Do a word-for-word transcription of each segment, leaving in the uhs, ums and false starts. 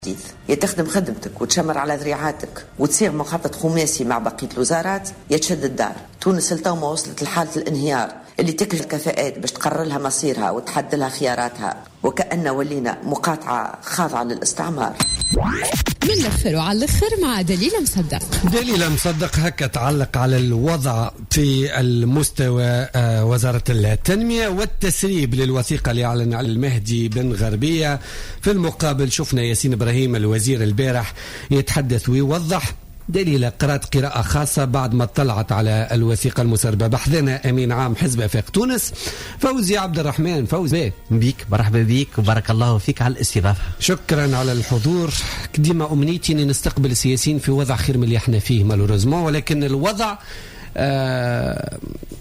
يا تخدم خدمتك وتشمر على ذريعاتك وتصيغ مخطط خماسي مع بقية الوزارات، يا تشد الدار. تونس التو ما وصلت لحالة الانهيار اللي تكشف الكفاءات باش تقرر لها مصيرها وتحدد لها خياراتها، وكأن ولينا مقاطعة خاضعة للاستعمار. من الاخر وعلى الاخر مع دليل مصدق. دليل مصدق هكا تعلق على الوضع في المستوى وزارة التنمية والتسريب للوثيقة اللي أعلن على المهدي بن غربية. في المقابل شفنا ياسين إبراهيم الوزير البارح يتحدث ويوضح. دليل قرأت قراءة خاصة بعد ما اطلعت على الوثيقة المسربة. بحثنا أمين عام حزب أفاق تونس فوزي عبد الرحمن. فوزي بيك، مرحبا بيك وبارك الله فيك على الاستضافة. شكرا على الحضور. ديما أمنيتي أن نستقبل السياسيين في وضع خير من اللي احنا فيه مالوريزمون، ولكن الوضع آه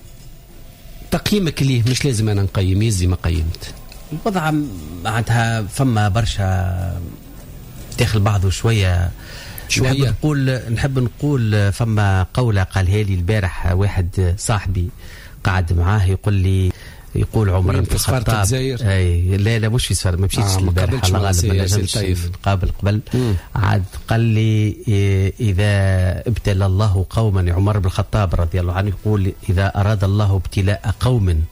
تقييمك ليه مش لازم أنا نقيم، يزي ما قيمت الوضع معناتها فما برشا داخل بعضه شوية شوية. نحب نقول نحب نقول فما قولة قالها لي البارح واحد صاحبي قاعد معاه يقول لي يقول عمر بن الخطاب. اي لا لا مش في سفر، ما مشيتش البارح على غالب ما نجمش نقابل قبل. عاد قال لي اذا ابتلى الله قوما، عمر بن الخطاب رضي الله عنه يقول اذا اراد الله ابتلاء قوم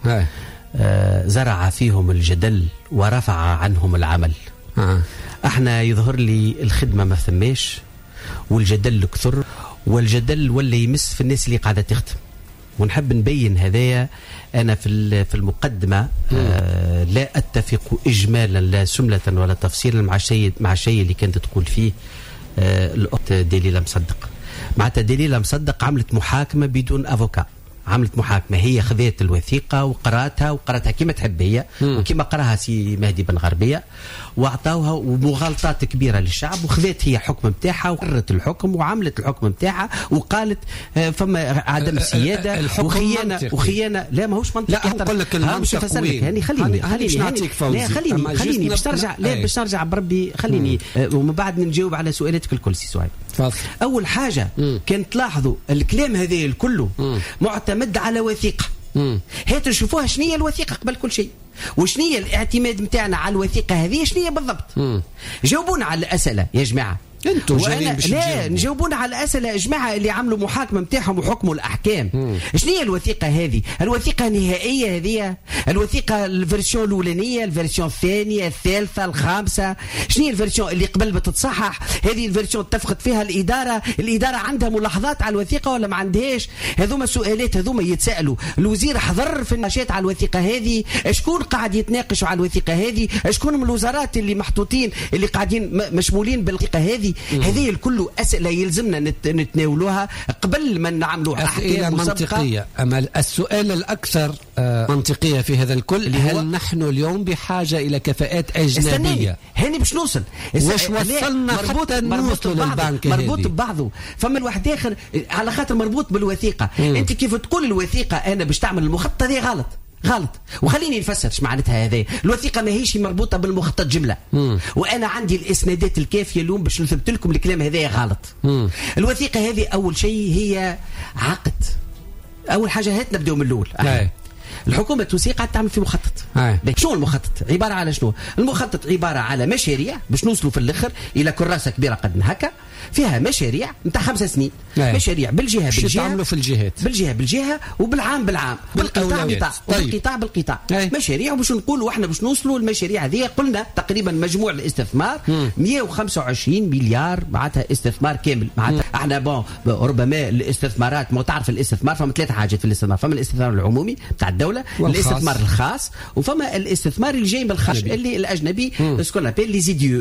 آه زرع فيهم الجدل ورفع عنهم العمل. آه. احنا يظهر لي الخدمة ما ثماش والجدل كثر، والجدل ولا يمس في الناس اللي قاعدة تخدم، ونحب نبين هذايا. أنا في في المقدمة آه لا أتفق إجمالا لا سملة ولا تفصيلا مع شيء مع شيء اللي كانت تقول فيه آه الأخت دليلة مصدق. معناتها دليلة مصدق عملت محاكمة بدون أفوكا، عملت محاكمة، هي خذت الوثيقة وقرأتها وقرأتها كما تحب هي وكما قرأها سي مهدي بن غربية، وأعطاوها ومغالطات كبيرة للشعب، وخذت هي حكم متاعها وقررت الحكم وعملت الحكم متاعها وقالت فما عدم سيادة وخيانة وخيانة. لا ما هوش منطقي. لا أقول لك المنطق وين؟ يعني خليني خليني نعطيك فوزي. لا خليني خليني باش نرجع لا باش نرجع بربي خليني ومن بعد نجاوب على سؤالاتك الكل سي سعيد. أول حاجة كان تلاحظوا الكلام هذا الكله معتمد على وثيقة. هاتوا شوفوها شنية الوثيقة قبل كل شيء، وشنية الاعتماد متاعنا على الوثيقة هذه شنية بالضبط. مم. جاوبونا على الأسئلة يا جماعة. انتوا جايين باش لا نجاوبونا على الأسئلة يا جماعة اللي عملوا محاكمة متاعهم وحكموا الأحكام. شنية الوثيقة هذه؟ الوثيقة نهائية هذه؟ الوثيقة الفيرسيون الأولانية، الفيرسيون الثانية، الثالثة، الخامسة؟ شنية الفيرسيون اللي قبل بتتصحح؟ هذه الفيرسيون اتفقت فيها الإدارة، الإدارة عندها ملاحظات على الوثيقة ولا ما عندهاش؟ هذوما سؤالات هذوما يتسألوا. الوزير حضر في النقاشات على الوثيقة هذه، شكون قاعد يتناقشوا على الوثيقة هذه؟ شكون من الوزارات اللي محطوطين اللي قاعدين مشمولين بالوثيقة هذه؟ هذه الكل أسئلة يلزمنا نتناولوها قبل ما نعملوا أحكام منطقية. أما السؤال الأكثر منطقية في هذا الكل، هل نحن اليوم بحاجة إلى كفاءات أجنبية؟ هاني باش نوصل واش وصلنا مربوط حتى نوصل للبنك هذه مربوط ببعضه. فما الواحد آخر على خاطر مربوط بالوثيقة. مم. أنت كيف تقول الوثيقة أنا باش تعمل المخطط هذه غلط غلط. وخليني نفسر ايش معناتها هذه الوثيقه. ما هيش مربوطه بالمخطط جمله. مم. وانا عندي الاسنادات الكافيه اليوم باش نثبت لكم الكلام هذا غلط. مم. الوثيقه هذه اول شيء هي عقد. اول حاجه هات نبداو من الاول. الحكومة التونسية قاعدة تعمل في مخطط. شنو المخطط؟ عبارة على شنو؟ المخطط عبارة على مشاريع باش نوصلوا في الآخر إلى كراسة كبيرة قد هكا فيها مشاريع نتاع خمسة سنين. أي. مشاريع بالجهة بالجهة تعملوا في الجهات بالجهة بالجهة وبالعام بالعام بالقطاع بالقطاع طيب. بالقطاع بالقطاع أي. مشاريع وباش نقولوا احنا باش نوصلوا المشاريع هذه. قلنا تقريبا مجموع الاستثمار م. مئة وخمسة وعشرين مليار معناتها استثمار كامل. معناتها احنا بون ربما الاستثمارات ما تعرف الاستثمار فما ثلاث حاجات في الاستثمار. فما الاستثمار العمومي بتاع الدولة والخاص. الاستثمار الخاص وفما الاستثمار اللي جاي من الخارج اللي الاجنبي سكون ابيل لي زيديو.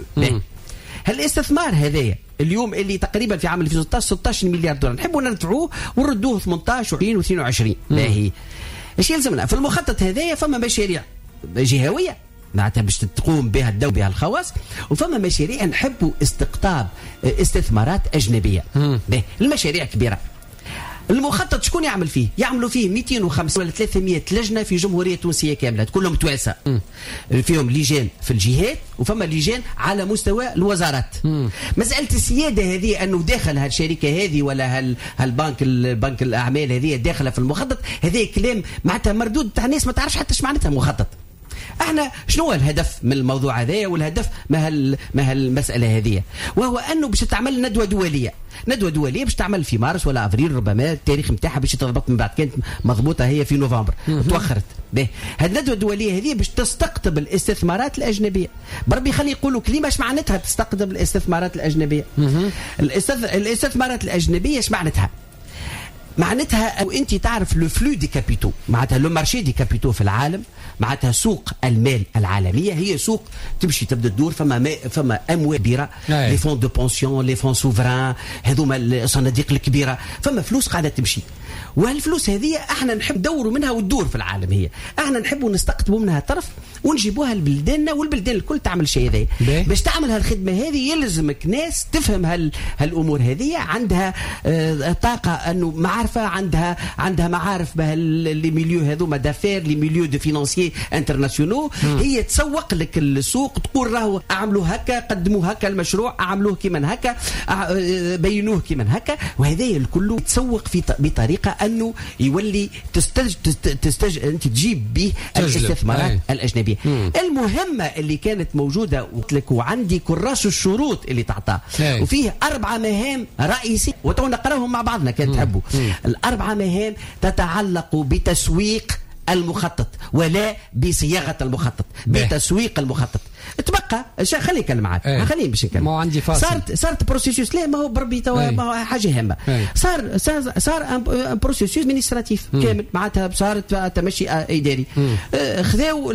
هالاستثمار هذايا اليوم اللي تقريبا في عام ألفين وستة عشر ستة عشر مليار دولار نحبوا نرفعوه ونردوه ثمانية عشر وعشرين واثنين وعشرين. باهي ايش يلزمنا في المخطط هذايا؟ فما مشاريع جهويه معناتها باش تقوم بها الدولة بها الخواص، وفما مشاريع نحبوا استقطاب استثمارات اجنبيه. باهي المشاريع كبيره. المخطط شكون يعمل فيه؟ يعملوا فيه مئتين وخمسين ولا ثلاثمئة لجنه في جمهوريه تونسيه كامله كلهم تواسى. فيهم لجان في الجهات وفما لجان على مستوى الوزارات. مم. مساله السياده هذه انه داخل هالشركه هذه ولا هال هالبنك البنك الاعمال هذه داخله في المخطط، هذا كلام معناتها مردود تاع الناس ما تعرفش حتى ايش معناتها مخطط. احنا شنو هو الهدف من الموضوع هذايا؟ والهدف ما هال ما هالمساله هذه، وهو انه باش تعمل ندوه دوليه، ندوه دوليه باش تعمل في مارس ولا افريل، ربما التاريخ نتاعها باش يتضبط من بعد، كانت مضبوطه هي في نوفمبر توخرت. باهي هذه الندوه الدوليه هذه باش تستقطب الاستثمارات الاجنبيه. بربي خلي يقولوا كلمه اش معناتها تستقطب الاستثمارات الاجنبيه. الاستثمارات الاجنبيه اش معناتها؟ معناتها وانت تعرف لو فلو دي كابيتو، معناتها لو مارشي دي كابيتو في العالم، معناتها سوق المال العالميه هي سوق تمشي تبدا تدور، فما فما اموال كبيره، لي فون دو بونسيون، لي فون سوفران، هذوما الصناديق الكبيره، فما فلوس قاعده تمشي. وهالفلوس هذه احنا نحب ندوروا منها وتدور في العالم، هي احنا نحبوا نستقطبوا منها طرف ونجيبوها لبلداننا، والبلدان الكل تعمل شيء هذا. باش تعمل هالخدمه هذه يلزمك ناس تفهم هال هالامور هذه، عندها آه طاقه انه معرفه، عندها عندها معارف بهاللي ميليو هذوما دافير، لي ميليو دو فينانسيي انترناسيونال، هي تسوق لك السوق، تقول راهو اعملوا هكا، قدموا هكا المشروع، اعملوه كيما هكا، بينوه كيما هكا، وهذا الكل تسوق في بطريقه انه يولي تستج تستج انت تجيب به الاستثمارات الاجنبيه. مم. المهمه اللي كانت موجوده قلت لك، وعندي كراس الشروط اللي تعطاه، وفيه اربع مهام رئيسيه وتو نقراهم مع بعضنا كان تحبوا. الاربع مهام تتعلق بتسويق المخطط ولا بصياغه المخطط، بتسويق المخطط. تبقى خليني نتكلم معاك، ايه. خليني باش نتكلم. ما عندي فاصل. صارت صارت بروسيسوس، لا ما هو بربي توا ما هو حاجه هامه. ايه. صار صار صار ان بروسيسوس مينيستراتيف كامل، معناتها صارت تمشي اداري. اه خذاو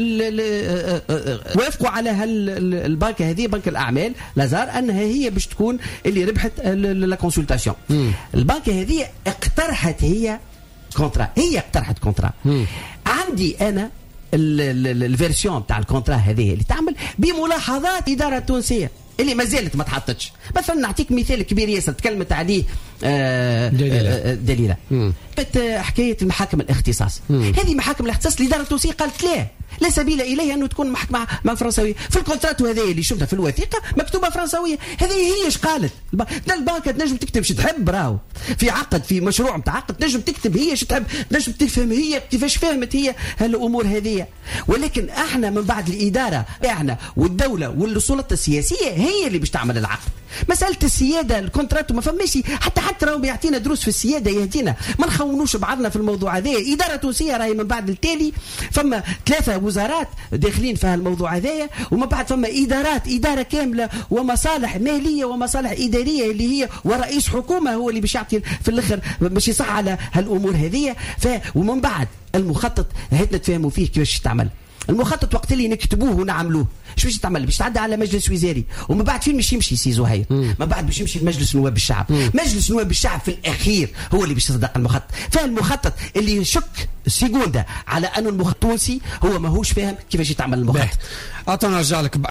وافقوا على هالبنك هذه، بنك الاعمال لازار، انها هي باش تكون اللي ربحت لا كونسلتاسيون. البنك هذه اقترحت هي كونترا، هي اقترحت كونترا. عندي انا الفيرسيون تاع الكونترا هذه اللي تعمل بملاحظات إدارة تونسية اللي ما زالت ما تحطتش. مثلا نعطيك مثال كبير ياسر تكلمت عليه آه دليلة, دليلة. حكاية المحاكم الاختصاص. هذه محاكم الاختصاص الإدارة التونسية قالت لا لا سبيل إليها أنه تكون محكمة مع فرنسوية. في الكونترات هذه اللي شفتها في الوثيقة مكتوبة فرنسوية، هذه هي ايش قالت. البنك تنجم تكتب شو تحب، راهو في عقد في مشروع متاع عقد تنجم تكتب هي شو تحب، تنجم تفهم هي كيفاش فهمت هي هالأمور هذه. ولكن احنا من بعد الإدارة احنا والدولة والسلطة السياسية هي اللي باش تعمل العقد. مسألة السيادة الكونترات ما فماش حتى حتى راهو بيعطينا دروس في السيادة يهدينا، ما نخونوش بعضنا في الموضوع هذا. إدارة تونسية راهي من بعد التالي فما ثلاثة وزارات داخلين في هالموضوع هذايا، ومن بعد فما إدارات إدارة كاملة ومصالح مالية ومصالح إدارية اللي هي ورئيس حكومة هو اللي باش يعطي في الآخر باش يصح على هالأمور هذه. ف ومن بعد المخطط هيت نتفاهموا فيه كيفاش تعمل المخطط وقت اللي نكتبوه ونعملوه. شو باش تعمل؟ باش تعدى على مجلس وزاري، ومن بعد فين باش يمشي سي زهير؟ من بعد باش يمشي لمجلس نواب الشعب. مم. مجلس نواب الشعب في الاخير هو اللي باش يصدق المخطط. فالمخطط اللي يشك سيكوندا على انه المخطط التونسي هو ماهوش فاهم كيفاش يتعمل المخطط. اعطينا نرجع لك